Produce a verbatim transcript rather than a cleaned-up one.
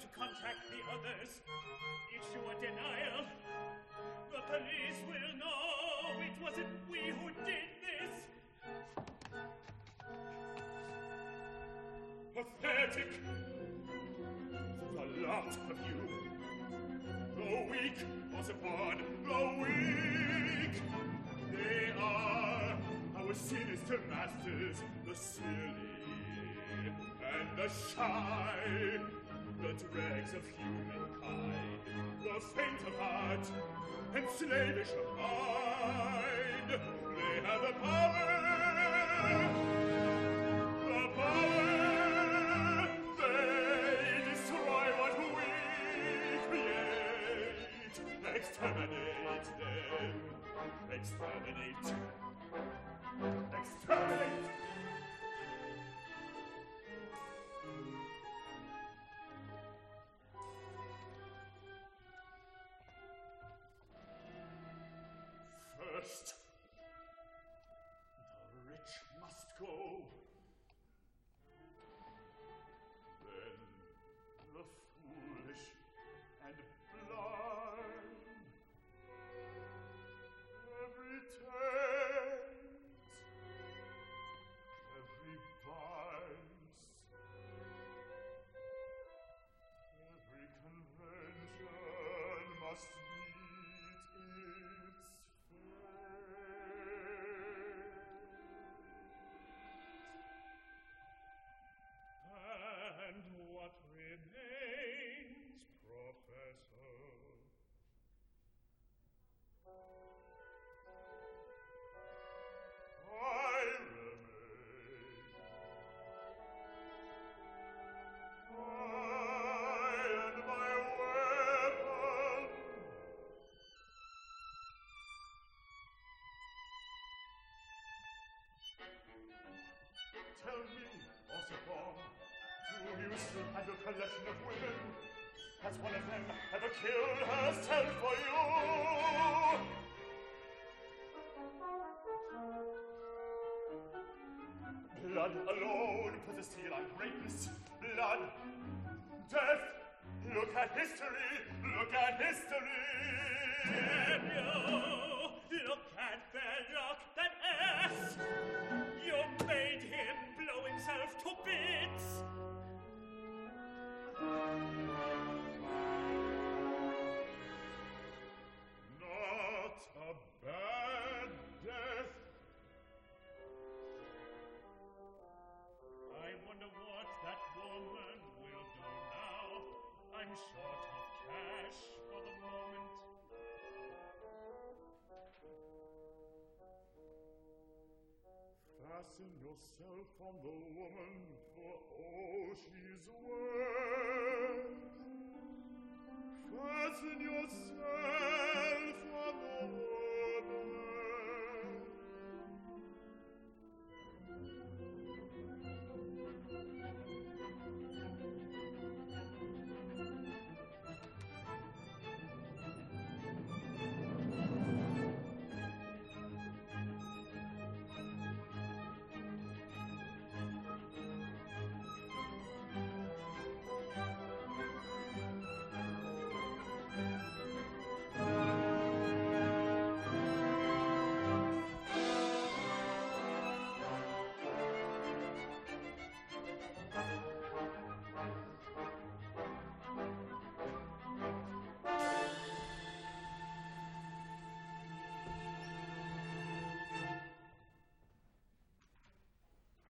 to contact the others. Issue a denial. The police will know it wasn't we who did this. Pathetic. The lot of you. The weak, Ossipon, the weak. They are our sinister masters, the silly and the shy, the dregs of humankind, the faint of heart and slavish of mind. They have the power, the power. They destroy what we create. Exterminate them. Exterminate. Exterminate. First, the rich must go. Then the foolish and blind. Every taint, every vice, every convention must meet its fate. And what remains, Professor? I remain. I and my weapon. Tell me, Ossipon, do you still have your collection of women? Has one of them ever killed herself for you? Blood alone puts a seal on greatness. Blood. Death. Look at history. Look at history. Damn you. Look at Belloc, that ass. You made him blow himself to bits. Not a bad death. I wonder what that woman will do now. I'm short of cash for the moment. Fasten yourself on the woman,